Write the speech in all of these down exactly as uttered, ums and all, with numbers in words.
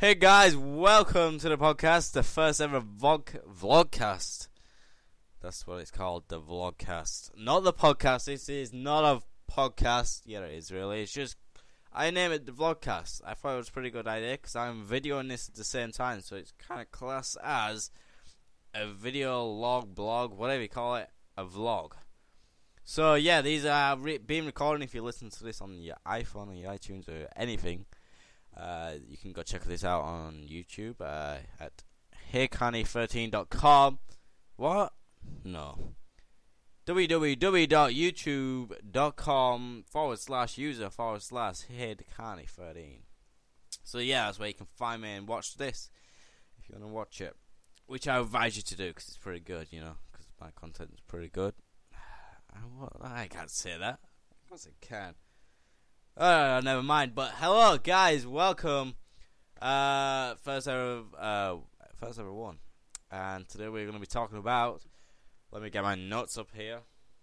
Hey guys, welcome to the podcast, the first ever vlog vlogcast. That's what it's called, the vlogcast. Not the podcast. This is not a podcast. Yeah, it is really. It's just I name it the vlogcast. I thought it was a pretty good idea because I'm videoing this at the same time, so it's kind of classed as a video log, blog, whatever you call it, a vlog. So yeah, these are re- being recorded. If you listen to this on your iPhone or your iTunes or anything. Uh, you can go check this out on YouTube uh, at hey connie thirteen dot com. What? No. www.youtube.com forward slash user forward slash hey connie thirteen. So yeah, that's where you can find me and watch this if you want to watch it. Which I advise you to do because it's pretty good, you know, because my content is pretty good. I can't say that. Of course I can. Oh, never mind. But hello, guys. Welcome. Uh, first ever, uh, first ever one. And today we're going to be talking about. Let me get my notes up here.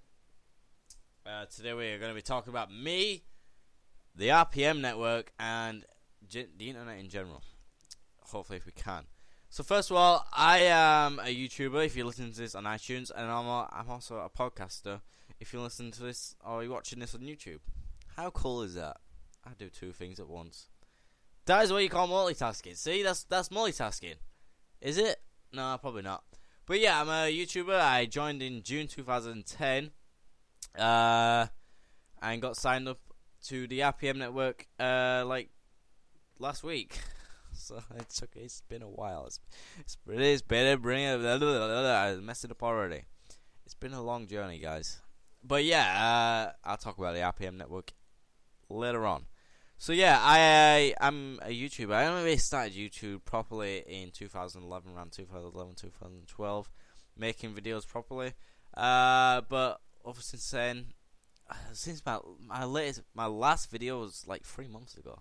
Uh, today we're going to be talking about me, the R P M network, and ge- the internet in general. Hopefully, if we can. So first of all, I am a YouTuber. If you listen to this on iTunes, and I'm a, I'm also a podcaster. If you listen to this or you're watching this on YouTube. How cool is that? I do two things at once. That is what you call multitasking. See, that's that's multitasking. Is it? No, probably not. But yeah, I'm a YouTuber. I joined in June twenty ten. Uh, and got signed up to the R P M network uh, like last week. So it's okay. It's been a while. It's it's, it's been a bring. I messed it up already. It's been a long journey, guys. But yeah, uh, I'll talk about the R P M network later on. So yeah, I I'm a YouTuber. I only really started YouTube properly in two thousand eleven, around two thousand eleven, two thousand twelve, making videos properly. Uh, but ever since then, since my my latest, my last video was like three months ago.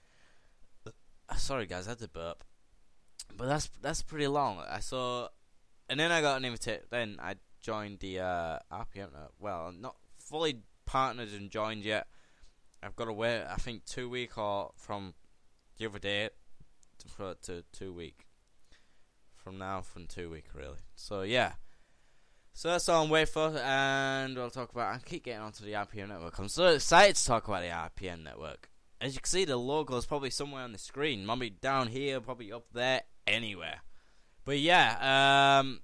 Uh, sorry guys, I had to burp. But that's that's pretty long. I saw, and then I got an invitation. Then I joined the uh, R P M. Uh, well, not fully partnered and joined yet. I've got to wait, I think, two week or from the other day to, for, to two week. From now, from two week, really. So, yeah. So, that's all I'm waiting for, and we'll talk about, I keep getting onto the R P M network. I'm so excited to talk about the R P M network. As you can see, the logo is probably somewhere on the screen. Maybe down here, probably up there, anywhere. But, yeah, um,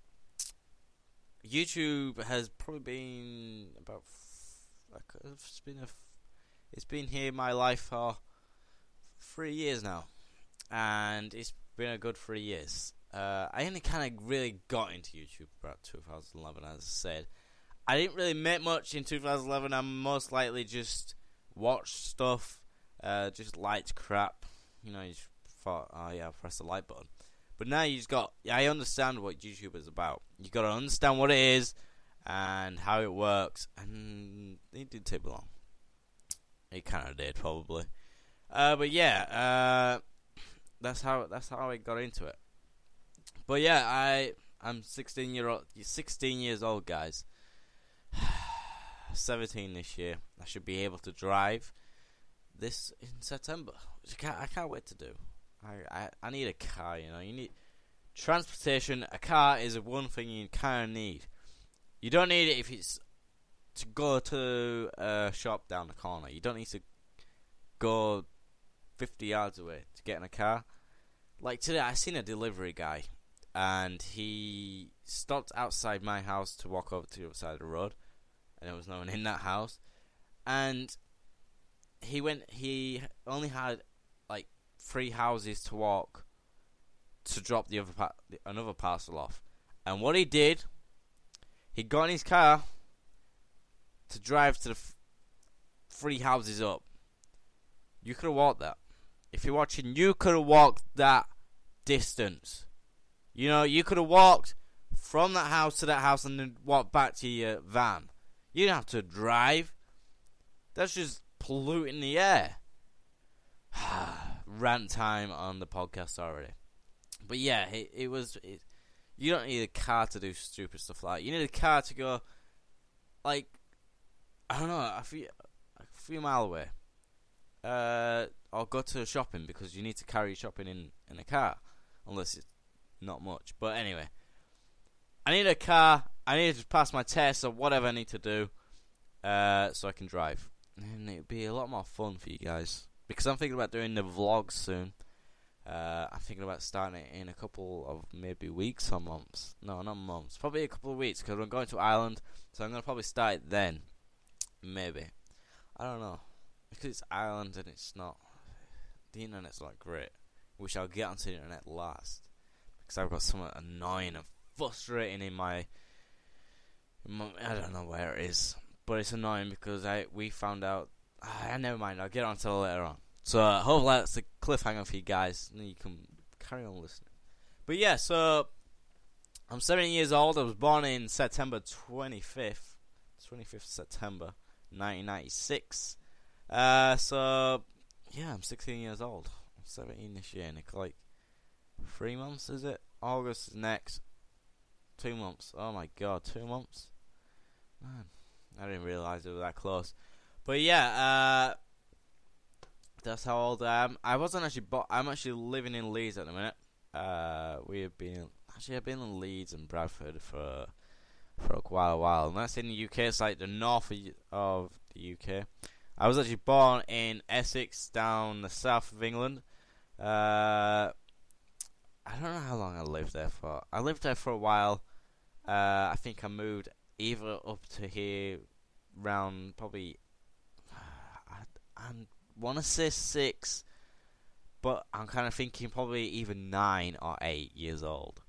YouTube has probably been about, like, it's been a It's been here in my life for three years now, and it's been a good three years. Uh, I only kind of really got into YouTube about two thousand eleven, as I said. I didn't really make much in two thousand eleven. I most likely just watched stuff, uh, just liked crap. You know, you just thought, oh yeah, press the like button. But now you just got, I understand what YouTube is about. You got to understand what it is and how it works, and it didn't take long. It kind of did, probably. Uh, but yeah, uh, that's how that's how I got into it. But yeah, I I'm sixteen year old, sixteen years old, guys. seventeen this year. I should be able to drive this in September. Which I can't I can't wait to do. I I, I need a car. You know, you need transportation. A car is one thing you kind of need. You don't need it if it's to go to a shop down the corner. You don't need to go fifty yards away to get in a car. Like today, I seen a delivery guy, and he stopped outside my house to walk over to the other side of the road, and there was no one in that house. And he went. He only had like three houses to walk to drop the other pa- another parcel off. And what he did, he got in his car to drive to the f- three houses up. You could have walked that. If you're watching, you could have walked that distance. You know, you could have walked from that house to that house and then walked back to your van. You didn't have to drive. That's just polluting the air. Rant time on the podcast already. But yeah, it, it was... It, you don't need a car to do stupid stuff like that. You need a car to go, like, I don't know, a few, a few mile away. Uh, or go to shopping because you need to carry shopping in, in a car, unless it's not much. But anyway, I need a car. I need to pass my test or whatever I need to do, uh, so I can drive, and it'd be a lot more fun for you guys because I'm thinking about doing the vlogs soon. Uh, I'm thinking about starting it in a couple of maybe weeks or months. No, not months. Probably a couple of weeks because I'm going to Ireland, so I'm gonna probably start it then. Maybe. I don't know. Because it's Ireland and it's not... The internet's not great. Which I'll get onto the internet last. Because I've got something annoying and frustrating in my... In my I don't know where it is. But it's annoying because I we found out... Ah, never mind. I'll get onto it later on. So uh, hopefully that's a cliffhanger for you guys, and then you can carry on listening. But yeah, so I'm seventeen years old. I was born in September twenty-fifth, twenty-fifth September, nineteen ninety-six. Uh, so yeah, I'm sixteen years old. I'm seventeen this year, Nick. Like three months, is it? August is next. Two months. Oh my god, two months. Man, I didn't realize it was that close. But yeah, uh. That's how old I am. I wasn't actually, but I'm actually living in Leeds at the minute. Uh, we have been actually I've been in Leeds and Bradford for for a while, a while. And that's in the U K. It's like the north of, of the U K. I was actually born in Essex, down the south of England. Uh, I don't know how long I lived there for. I lived there for a while. Uh, I think I moved either up to here, round probably. I, I'm. want to say six, but I'm kind of thinking probably even nine or eight years old.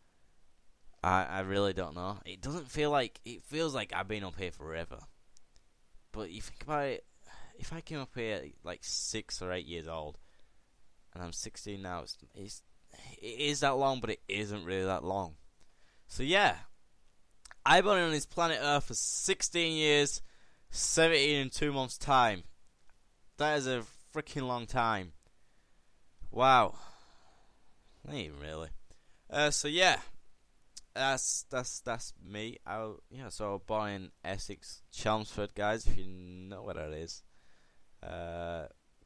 I I really don't know. It doesn't feel like it feels like I've been up here forever. But you think about it, if I came up here like six or eight years old, and I'm sixteen now, it's, it's it is that long, but it isn't really that long. So yeah, I've been on this planet Earth for sixteen years, seventeen in two months' time. That is a freaking long time. Wow. Not even really. Uh, so yeah, that's that's that's me. I yeah. So I was born in Essex, Chelmsford, guys. If you know where that is. Uh,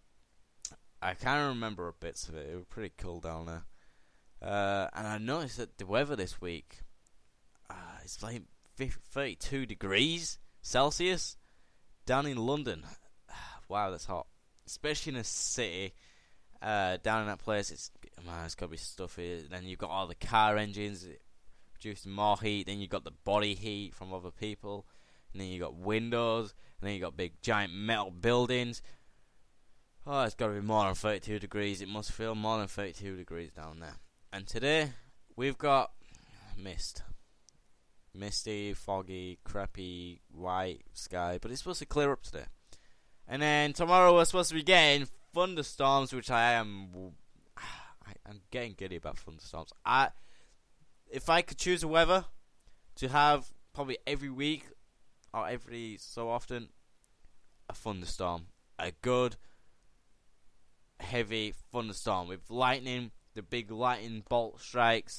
I can't remember bits of it. It was pretty cool down there. Uh, and I noticed that the weather this week, uh, it's like thirty-two degrees Celsius down in London. Wow, that's hot. Especially in a city, uh, down in that place, it's man, it's gotta be stuffy. Then you've got all the car engines producing more heat. Then you've got the body heat from other people. And then you got windows. And then you got big giant metal buildings. Oh, it's gotta be more than thirty-two degrees. It must feel more than thirty-two degrees down there. And today we've got mist. Misty, foggy, crappy, white sky. But it's supposed to clear up today. And then tomorrow we're supposed to be getting thunderstorms, which I am, I, I'm getting giddy about thunderstorms. I, if I could choose a weather to have probably every week or every so often, a thunderstorm, a good, heavy thunderstorm with lightning, the big lightning bolt strikes,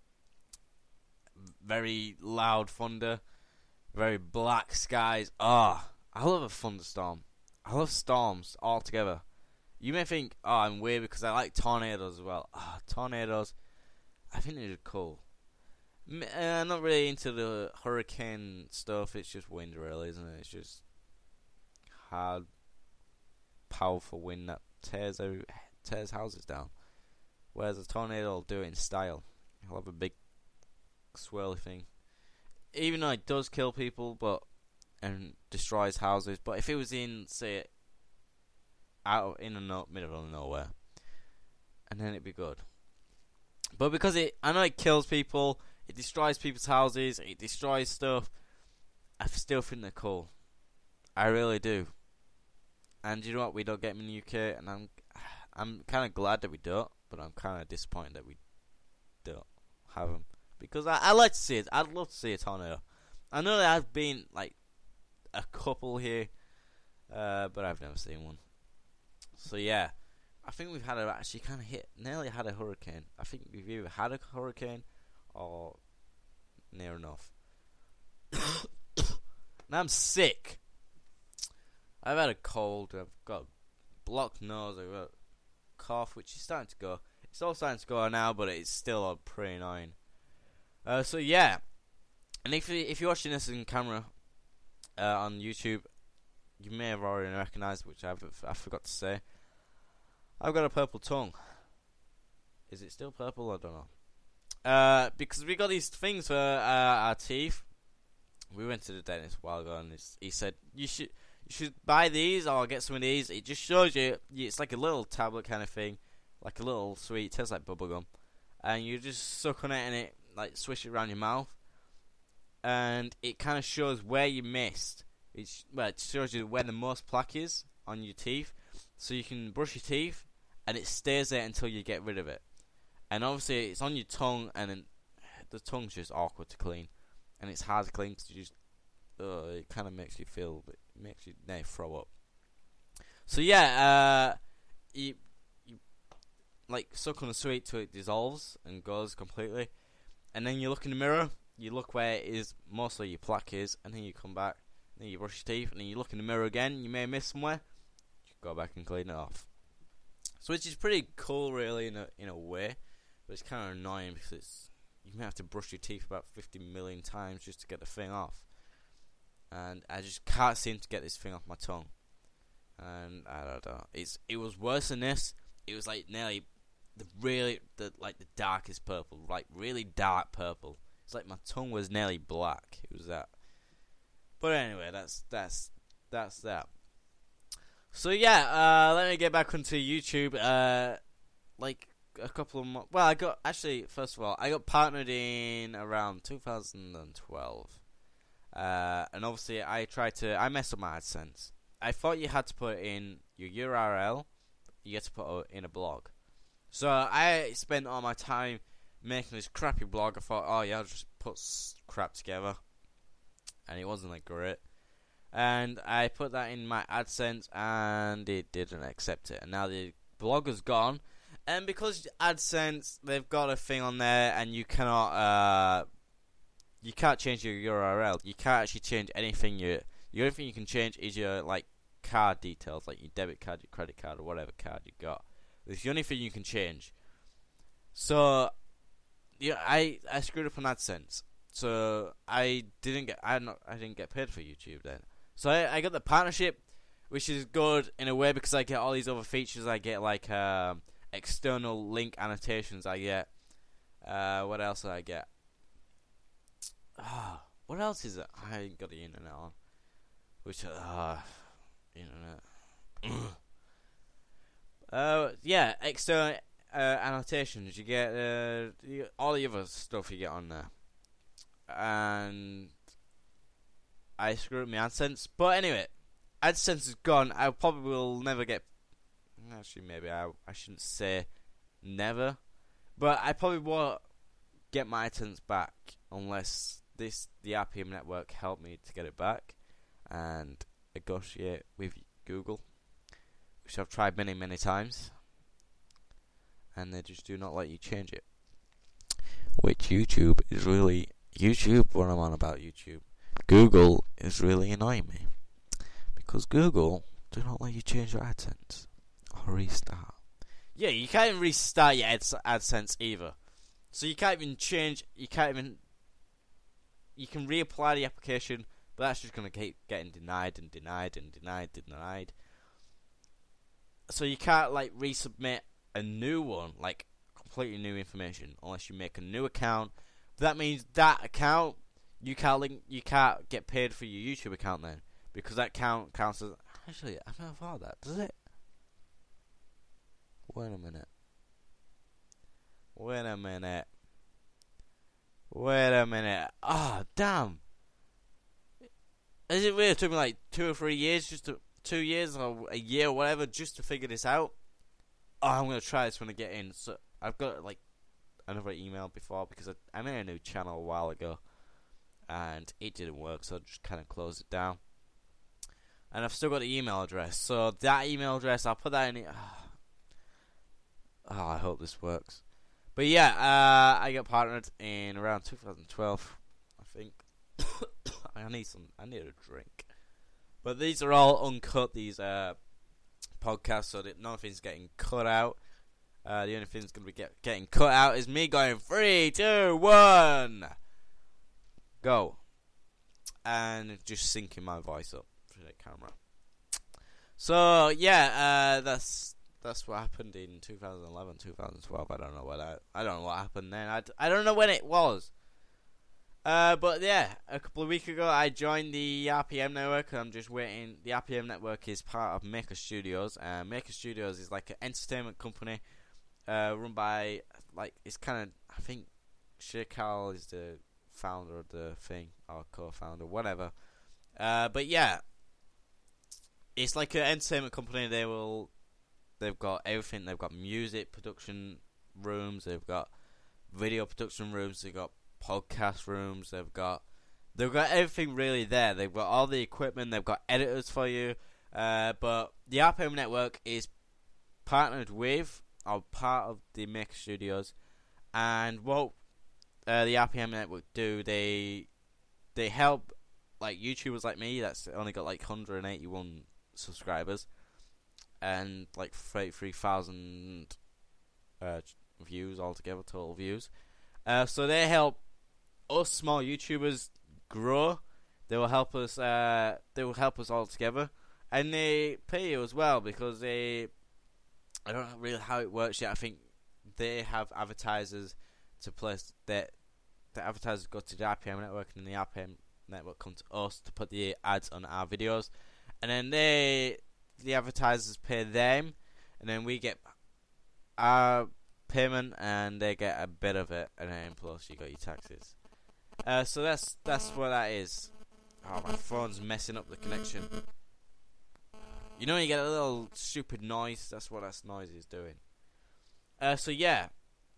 very loud thunder, very black skies. Ah, oh, I love a thunderstorm. I love storms altogether. You may think, oh, I'm weird because I like tornadoes as well. Ah, oh, tornadoes, I think they're cool. I'm uh, not really into the hurricane stuff. It's just wind, really, isn't it? It's just hard, powerful wind that tears every, tears houses down. Whereas a tornado will do it in style. It'll have a big swirly thing. Even though it does kill people, but and destroys houses. But if it was in, say, out of, in the no, middle of nowhere, and then it'd be good. But because it, I know it kills people, it destroys people's houses, it destroys stuff. I still think they're cool. I really do. And you know what? We don't get them in the U K, and I'm, I'm kind of glad that we don't, but I'm kind of disappointed that we don't have them because I, I like to see it. I'd love to see a tornado. I know there has been like a couple here, uh, but I've never seen one. So yeah, I think we've had a actually kind of hit, nearly had a hurricane. I think we've either had a hurricane or near enough. Now I'm sick. I've had a cold. I've got blocked nose, I've got cough, which is starting to go. It's all starting to go now, but it's still uh, pretty annoying. Uh, so yeah, and if you, if you're watching this in camera uh, on YouTube, you may have already recognised, which I've I forgot to say. I've got a purple tongue. Is it still purple? I don't know. Uh, because we got these things for uh, our teeth. We went to the dentist a while ago, and he said you should you should buy these or get some of these. It just shows you. It's like a little tablet kind of thing, like a little sweet. It tastes like bubblegum, and you just suck on it and it like swish it around your mouth, and it kind of shows where you missed. It's well, it shows you where the most plaque is on your teeth, so you can brush your teeth, and it stays there until you get rid of it. And obviously, it's on your tongue, and then the tongue's just awkward to clean, and it's hard to clean because you just, uh, it kind of makes you feel, it makes you nearly throw up. So yeah, uh, you, you like suck on the sweet till it dissolves and goes completely, and then you look in the mirror, you look where it is mostly your plaque is, and then you come back, then you brush your teeth, and then you look in the mirror again. You may miss somewhere, you go back and clean it off. So which is pretty cool, really, in a in a way. But it's kind of annoying because it's you may have to brush your teeth about fifty million times just to get the thing off. And I just can't seem to get this thing off my tongue. And I don't know. It's it was worse than this. It was like nearly the really the like the darkest purple, like really dark purple. It's like my tongue was nearly black. It was that. But anyway, that's that's that's that. So yeah, uh, let me get back onto YouTube. Uh, like. A couple of months. Well, I got actually. First of all, I got partnered in around two thousand twelve, uh, and obviously, I tried to. I messed up my AdSense. I thought you had to put in your U R L. You get to put in a blog. So I spent all my time making this crappy blog. I thought, oh yeah, I'll just put crap together, and it wasn't that great. And I put that in my AdSense, and it didn't accept it. And now the blog is gone. And because AdSense, they've got a thing on there, and you cannot, uh, you can't change your U R L. You can't actually change anything. You, the only thing you can change is your like card details, like your debit card, your credit card, or whatever card you got. It's the only thing you can change. So, yeah, I I screwed up on AdSense. So I didn't get, I not, I didn't get paid for YouTube then. So I, I got the partnership, which is good in a way because I get all these other features. I get like um. external link annotations. I get uh, what else did I get? Oh, what else is it? I ain't got the internet on. Which uh internet. uh yeah, external uh, annotations. You get uh, you, all the other stuff you get on there. And I screwed up my AdSense. But anyway, AdSense is gone. I probably will never get. Actually, maybe I I shouldn't say never, but I probably won't get my AdSense back unless this the R P M network help me to get it back and negotiate with Google, which I've tried many many times, and they just do not let you change it. Which YouTube is really YouTube. What I'm on about YouTube, Google is really annoying me because Google do not let you change your AdSense. Restart. Yeah, you can't even restart your Ad- AdSense either. So you can't even change. You can't even. You can reapply the application, but that's just gonna keep getting denied and denied and denied and denied. So you can't like resubmit a new one, like completely new information, unless you make a new account. That means that account you can't link. You can't get paid for your YouTube account then, because that account counts as. Actually, I've never thought of that. Does it? Wait a minute. Wait a minute. Wait a minute. Ah, oh, damn. Is it really? It took me like two or three years, just to, two years or a year or whatever, just to figure this out. Oh, I'm gonna try this when I get in. So I've got like another email before because I, I made a new channel a while ago, and it didn't work, so I just kind of closed it down. And I've still got the email address, so that email address, I'll put that in it. Oh, I hope this works. But yeah, uh, I got partnered in around two thousand twelve, I think. I need some. I need a drink. But these are all uncut. These uh, podcast, so that nothing's getting cut out. Uh, the only thing that's going to be get, getting cut out is me going three, two, one, go, and just syncing my voice up for the camera. So yeah, uh, that's that's what happened in two thousand eleven, two thousand twelve. I don't know what I, I don't know what happened then. I, I don't know when it was. Uh, but yeah, a couple of weeks ago I joined the R P M network. I'm just waiting. The R P M network is part of Maker Studios. Uh, Maker Studios is like an entertainment company. Uh, run by, like, it's kind of, I think Shirkal is the founder of the thing, or co-founder, whatever. Uh, but yeah, it's like an entertainment company. They will, they've got everything. They've got music production rooms. They've got video production rooms. They've got podcast rooms. They've got, they've got everything really there. They've got all the equipment. They've got editors for you. Uh, but the R P M network is partnered with, are part of the Maker Studios, and what uh, the R P M network do, they they help like YouTubers like me that's only got like one hundred eighty-one subscribers and like thirty-three thousand uh, views altogether, total views. Uh, so they help us small YouTubers grow. They will help us. Uh, they will help us all together, and they pay you as well because they. I don't know really how it works yet. I think they have advertisers to place that the advertisers go to the R P M network, and the R P M network come to us to put the ads on our videos, and then they the advertisers pay them, and then we get our payment, and they get a bit of it, and then plus you got your taxes. Uh, so that's that's what that is. Oh, my phone's messing up the connection. You know when you get a little stupid noise? That's what that noise is doing. Uh, so yeah.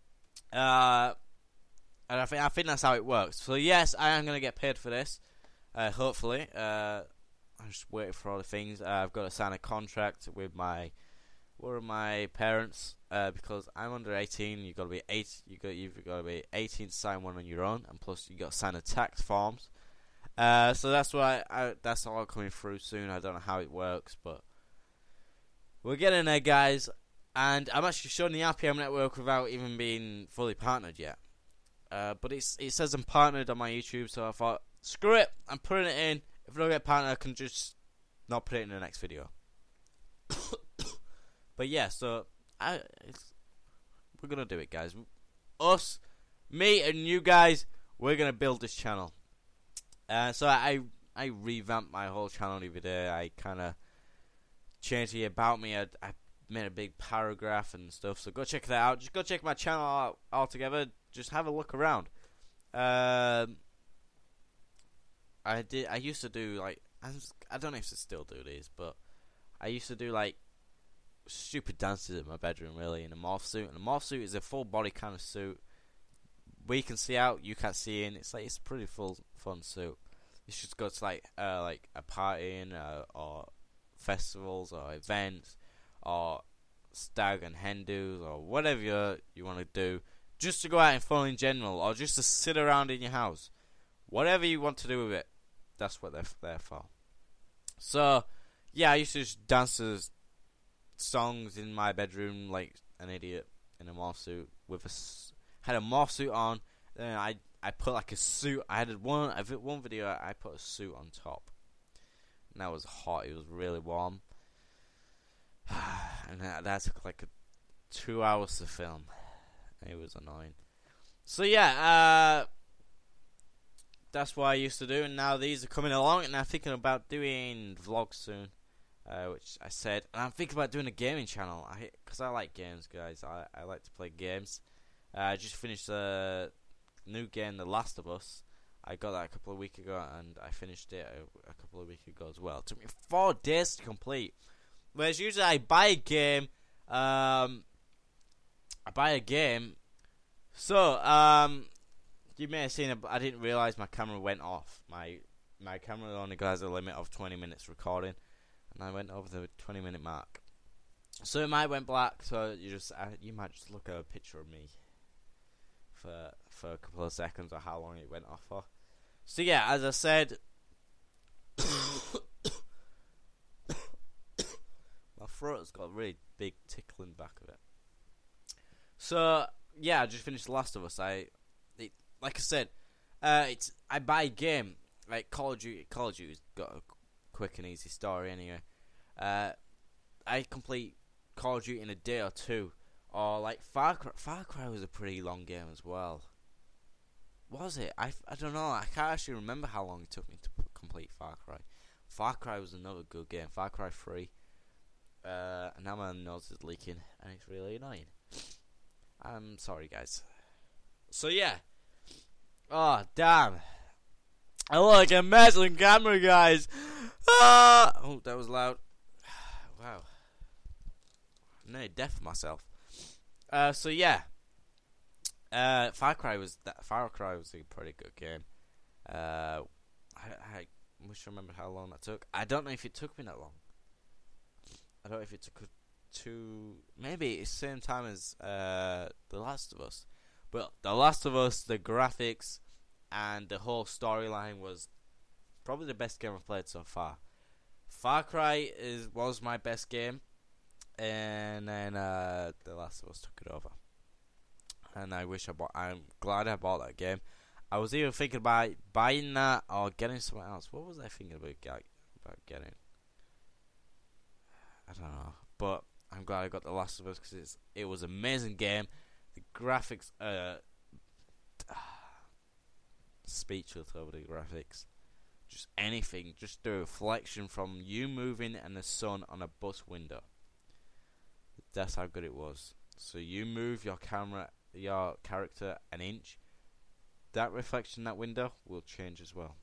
Uh, and I think I think that's how it works. So yes, I am going to get paid for this. Uh, hopefully. Uh, I'm just waiting for all the things. Uh, I've got to sign a contract with my one of my parents. Uh, because I'm under eighteen. You've got to be eight. You got you've got to be eighteen to sign one on your own, and plus you got to sign the tax forms. Uh, so that's why I, I, that's all coming through soon. I don't know how it works, but we're getting there, guys. And I'm actually showing the R P M network without even being fully partnered yet. Uh, but it's it says I'm partnered on my YouTube, so I thought, screw it, I'm putting it in. If I don't get partnered, I can just not put it in the next video. But yeah, so I, it's, we're gonna do it, guys. Us, me, and you guys, we're gonna build this channel. Uh, so I I revamped my whole channel the other day. I kind of changed the about me. I, I made a big paragraph and stuff. So go check that out. Just go check my channel out altogether. Just have a look around. Um, I did. I used to do like I, was, I don't know if I still do these, but I used to do like stupid dances in my bedroom, really, in a morph suit. And a morph suit is a full body kind of suit. We can see out, you can't see in. It's like it's a pretty full fun suit. You should go to like uh, like a party in, uh, or festivals or events or stag and hen do's or whatever you you want to do, just to go out and fun in general, or just to sit around in your house. Whatever you want to do with it, that's what they're there for. So yeah, I used to just dance to songs in my bedroom like an idiot in a morph suit with a. Had a morph suit on, then I I put like a suit. I had one I one video. I put a suit on top, and that was hot. It was really warm, and that, that took like a, two hours to film. It was annoying. So yeah, uh, that's what I used to do, and now these are coming along, and I'm thinking about doing vlogs soon, uh, which I said, and I'm thinking about doing a gaming channel. I because I like games, guys. I I like to play games. Uh, I just finished a new game, The Last of Us. I got that a couple of weeks ago, and I finished it a, a couple of weeks ago as well. It took me four days to complete. Whereas usually I buy a game, um, I buy a game. So, um, you may have seen it, but I didn't realise my camera went off. My my camera only has a limit of twenty minutes recording, and I went over the twenty minute mark. So it might went black. So you just uh, you might just look at a picture of me for for a couple of seconds, or how long it went off for. So yeah, as I said, my throat's got a really big tickle in the back of it. So yeah, I just finished The Last of Us. I, it, like I said, uh, it's I buy a game like Call of Duty. Call of Duty's got a quick and easy story anyway. Uh, I complete Call of Duty in a day or two, or like Far Cry. Far Cry was a pretty long game as well. Was it? I, I don't know. I can't actually remember how long it took me to p- complete Far Cry. Far Cry was another good game. Far Cry three. Uh, and now my nose is leaking, and it's really annoying. I'm sorry, guys. So yeah. Oh damn! I look like a mess on camera, guys. Ah! Oh, that was loud. Wow. I'm nearly deaf myself. Uh, so yeah. Uh, Far Cry was that. Far Cry was a pretty good game. Uh, I, I wish I remember how long that took. I don't know if it took me that long. I don't know if it took two. Maybe it's the same time as uh, The Last of Us. But The Last of Us, the graphics, and the whole storyline was probably the best game I've played so far. Far Cry is was my best game, and then uh, The Last of Us took it over. And I wish I bought. I'm glad I bought that game. I was even thinking about buying that or getting something else. What was I thinking about about getting? I don't know, but I'm glad I got The Last of Us because it's it was an amazing game. The graphics, uh, speechless over the graphics. Just anything, just the reflection from you moving and the sun on a bus window. That's how good it was. So you move your camera, your character an inch, that reflection in that window will change as well.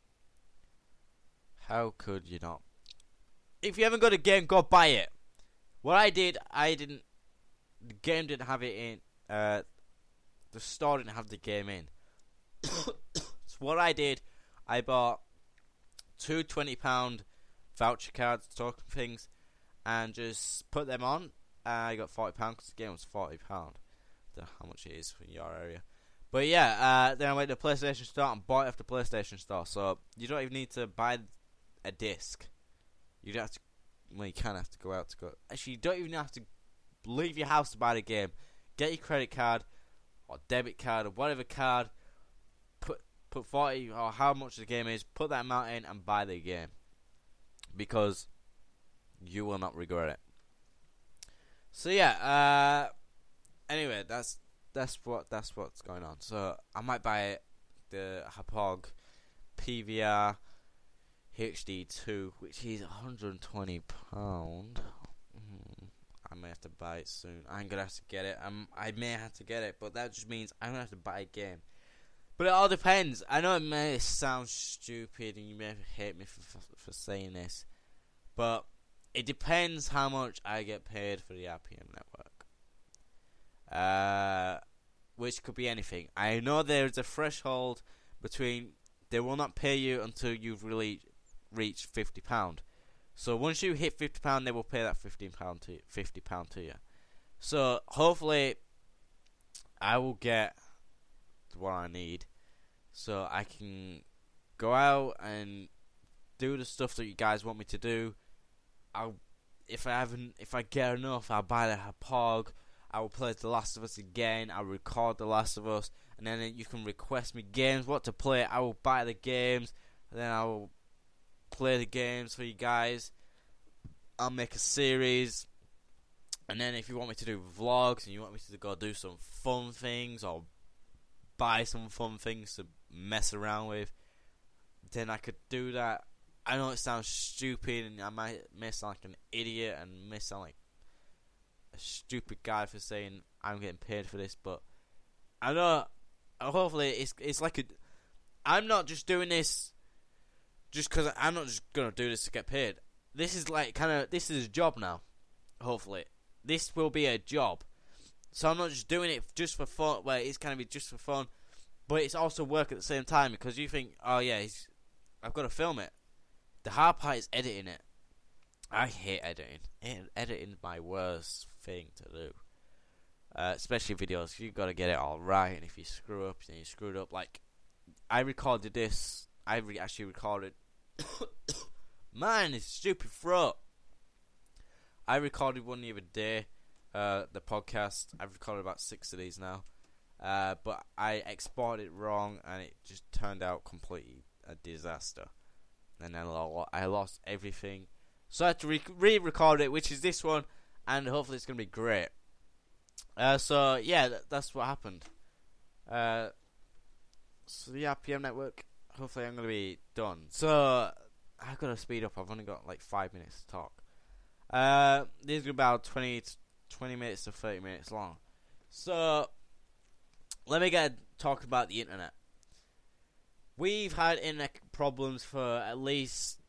How could you not? If you haven't got a game, go buy it. What I did, I didn't. The game didn't have it in. Uh, the store didn't have the game in. So what I did, I bought two twenty pound voucher cards, token things, and just put them on. And I got forty pounds because the game was forty pounds. I don't know how much it is in your area. But yeah, uh, then I went to the PlayStation Store and bought it off the PlayStation Store. So you don't even need to buy a disc. You don't have to. Well, you kind of have to go out to go. Actually, you don't even have to leave your house to buy the game. Get your credit card or debit card or whatever card. Put put forty or how much the game is. Put that amount in and buy the game because you will not regret it. So yeah. Uh, anyway, that's that's what that's what's going on. So I might buy the Hauppauge P V R H D two, which is one hundred twenty pounds. Mm, I may have to buy it soon. I'm going to have to get it. I'm, I may have to get it, but that just means I'm going to have to buy a game. But it all depends. I know it may sound stupid and you may hate me for, for, for saying this, but it depends how much I get paid for the R P M network. Uh, which could be anything. I know there's a threshold between they will not pay you until you've really reach fifty pounds. So once you hit fifty pounds, they will pay that fifteen pounds to you, fifty pounds to you. So hopefully I will get what I need so I can go out and do the stuff that you guys want me to do. I'll if I haven't if I get enough, I'll buy the Hauppauge. I will play The Last of Us again. I'll record The Last of Us, and then you can request me games, what to play. I will buy the games, and then I will play the games for you guys. I'll make a series, and then if you want me to do vlogs and you want me to go do some fun things or buy some fun things to mess around with, then I could do that. I know it sounds stupid and I might may sound like an idiot and may sound like a stupid guy for saying I'm getting paid for this, but I know hopefully it's it's like a I'm not just doing this just because I'm not just gonna do this to get paid. This is like kind of this is a job now. Hopefully, this will be a job. So I'm not just doing it just for fun. Well, it's kind of be just for fun, but it's also work at the same time because you think, oh yeah, he's, I've got to film it. The hard part is editing it. I hate editing. Editing is my worst thing to do. Uh, especially videos. You got to get it all right, and if you screw up, then you screwed up. Like I recorded this. I re- actually recorded. Man, this stupid throat. I recorded one the other day, uh, the podcast. I've recorded about six of these now. Uh, but I exported it wrong, and it just turned out completely a disaster. And then I lost everything. So I had to re- re-record it, which is this one, and hopefully it's going to be great. Uh, so, yeah, th- that's what happened. Uh, so, yeah, P M Network, hopefully I'm going to be done. So, I've got to speed up. I've only got, like, five minutes to talk. Uh, these are about twenty, twenty minutes to thirty minutes long. So, let me get talk about the internet. We've had internet problems for at least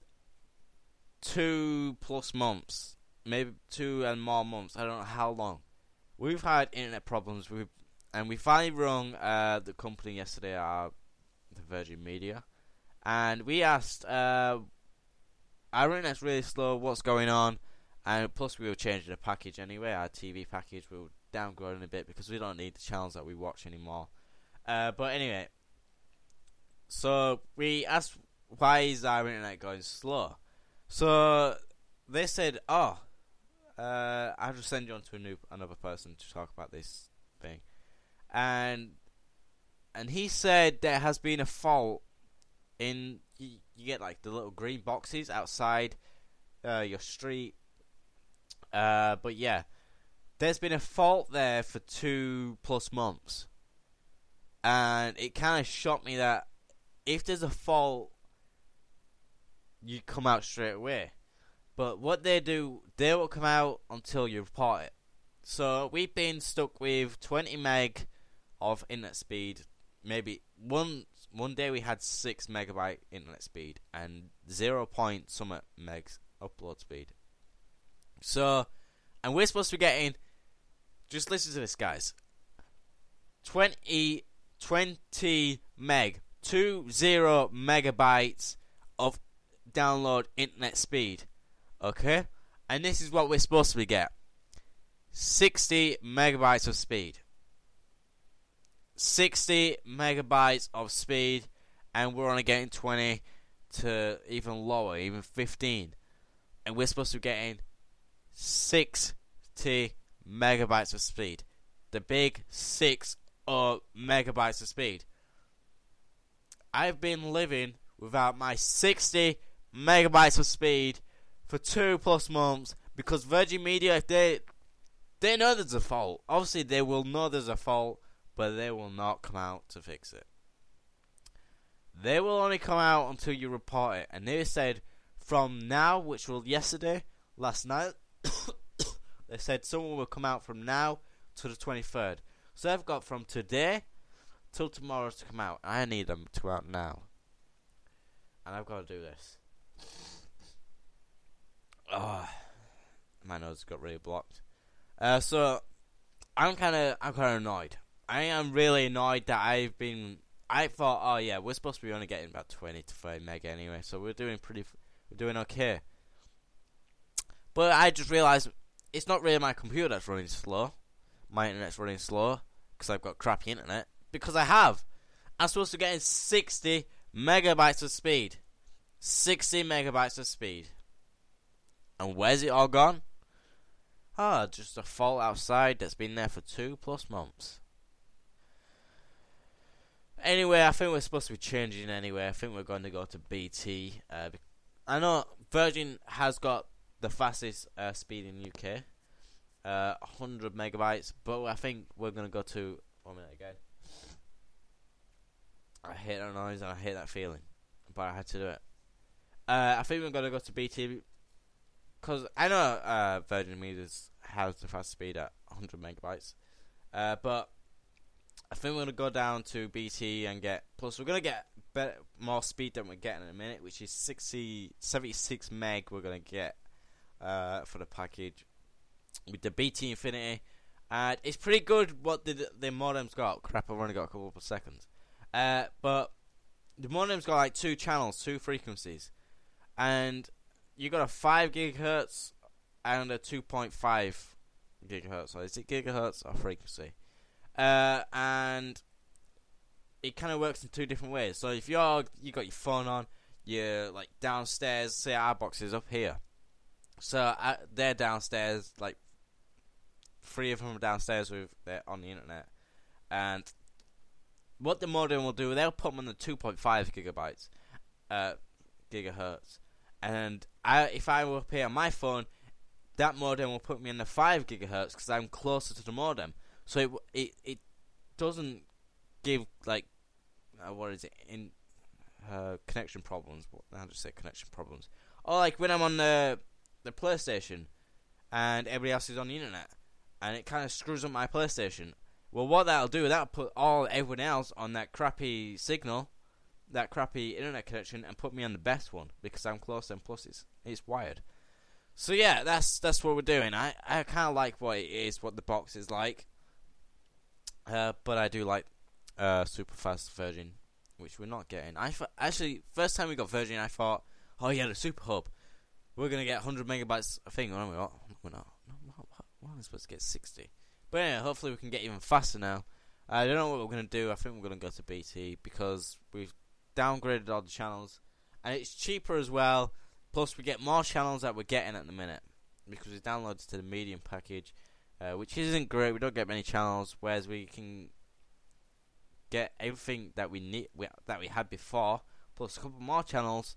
two plus months. Maybe two and more months. I don't know how long. We've had internet problems. We've, and we finally rung uh, the company yesterday, uh, the Virgin Media. And we asked, uh, our internet's really slow, what's going on? And plus we were changing the package anyway, our T V package. We were downgrading a bit because we don't need the channels that we watch anymore. Uh, but anyway, so we asked, why is our internet going slow? So they said, oh, uh, I'll just send you on to a new, another person to talk about this thing. And and he said there has been a fault in, you, you get like the little green boxes outside uh, your street. Uh, but yeah, there's been a fault there for two plus months. And it kind of shocked me that if there's a fault, you come out straight away. But what they do, they will come out until you report it. So we've been stuck with twenty meg of internet speed. Maybe one one day we had six megabyte internet speed and zero point something megs upload speed. So, and we're supposed to be getting, just listen to this, guys. twenty, twenty meg, two zero megabytes of download internet speed. Okay? And this is what we're supposed to be get. sixty megabytes of speed. sixty megabytes of speed, and we're only getting twenty to even lower, even fifteen. And we're supposed to be getting sixty megabytes of speed. The big six uh, megabytes of speed. I've been living without my sixty megabytes of speed for two plus months because Virgin Media, if they they know there's a fault, obviously they will know there's a fault, but they will not come out to fix it. They will only come out until you report it. And they said from now, which was yesterday, last night, they said someone will come out from now to the twenty-third. So they've got from today till tomorrow to come out. I need them to come out now. And I've got to do this. Oh, my nose got really blocked. Uh, so I'm kind of I'm kind of annoyed. I am really annoyed that I've been. I thought, oh yeah, we're supposed to be only getting about twenty to thirty meg anyway, so we're doing pretty, we're doing okay. But I just realised it's not really my computer that's running slow. My internet's running slow because I've got crappy internet. Because I have. I'm supposed to get in sixty megabytes of speed. sixty megabytes of speed. And where's it all gone? Ah, oh, just a fault outside that's been there for two plus months. Anyway, I think we're supposed to be changing anyway. I think we're going to go to B T. Uh, I know Virgin has got the fastest uh, speed in U K. Uh, one hundred megabytes. But I think we're going to go to... One minute again. I hate that noise and I hate that feeling. But I had to do it. Uh, I think we're going to go to B T... Because I know uh, Virgin Media has the fast speed at one hundred megabytes. Uh, but I think we're going to go down to B T and get... Plus, we're going to get better, more speed than we're getting in a minute, which is sixty, seventy-six meg we're going to get uh, for the package with the B T Infinity. And it's pretty good what the, the modem's got. Crap, I've only got a couple of seconds. Uh, but the modem's got like two channels, two frequencies. And you got a five gigahertz and a two point five gigahertz. So is it gigahertz or frequency? Uh, and it kind of works in two different ways. So if you're you got your phone on, you're like downstairs. Say our box is up here. So uh, they're downstairs, like three of them are downstairs with they're on the internet, and what the modem will do, they'll put them on the two point five gigabytes, uh, gigahertz, and I, if I were up here on my phone, that modem will put me in the five gigahertz because I'm closer to the modem. So it it it doesn't give like uh, what is it in uh, connection problems. I'll just say connection problems. Or like when I'm on the the PlayStation and everybody else is on the internet, and it kind of screws up my PlayStation. Well, what that'll do, that'll put all everyone else on that crappy signal, that crappy internet connection, and put me on the best one because I'm closer and plus it's it's wired. So yeah, that's that's what we're doing. I, I kind of like what it is, what the box is like. Uh, but I do like uh, super fast Virgin, which we're not getting. I th- actually first time we got Virgin, I thought, oh yeah, the super hub, we're gonna get one hundred megabytes. I think, aren't we? Oh, we're not. No, we're only supposed to get sixty. But anyway, hopefully we can get even faster now. I don't know what we're gonna do. I think we're gonna go to B T because we've downgraded all the channels, and it's cheaper as well. Plus, we get more channels that we're getting at the minute because we downloaded to the medium package, uh, which isn't great. We don't get many channels, whereas we can get everything that we need we, that we had before, plus a couple more channels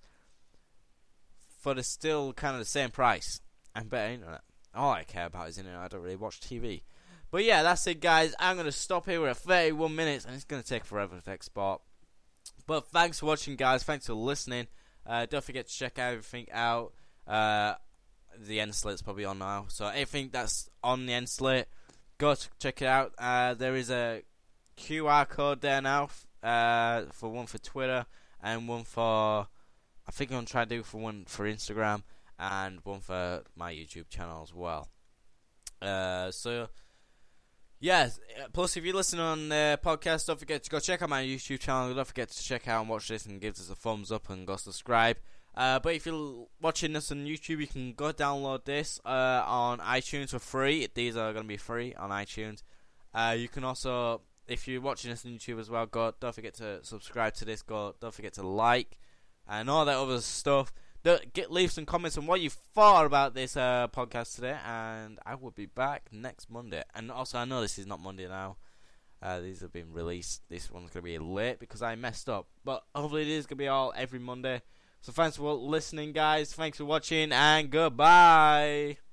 for the still kind of the same price and better internet. All I care about is internet. I don't really watch T V. But yeah, that's it, guys. I'm gonna stop here. We're at thirty-one minutes, and it's gonna take forever to export. But thanks for watching, guys. Thanks for listening. Uh, don't forget to check everything out. Uh, the end slate's probably on now, so everything that's on the end slate, go to check it out. Uh, there is a Q R code there now, uh, for one for Twitter and one for, I think I'm gonna try to do for one for Instagram and one for my YouTube channel as well. Uh, so. Yeah, plus if you listen on the podcast, don't forget to go check out my YouTube channel. Don't forget to check out and watch this and give us a thumbs up and go subscribe. Uh, but if you're watching this on YouTube, you can go download this uh, on iTunes for free. These are going to be free on iTunes. Uh, you can also, if you're watching this on YouTube as well, go. Don't forget to subscribe to this. Go. Don't forget to like and all that other stuff. Get leave some comments on what you thought about this uh, podcast today, and I will be back next Monday. And also, I know this is not Monday now. Uh, these have been released. This one's going to be late because I messed up. But hopefully it is going to be all every Monday. So thanks for listening, guys. Thanks for watching, and goodbye.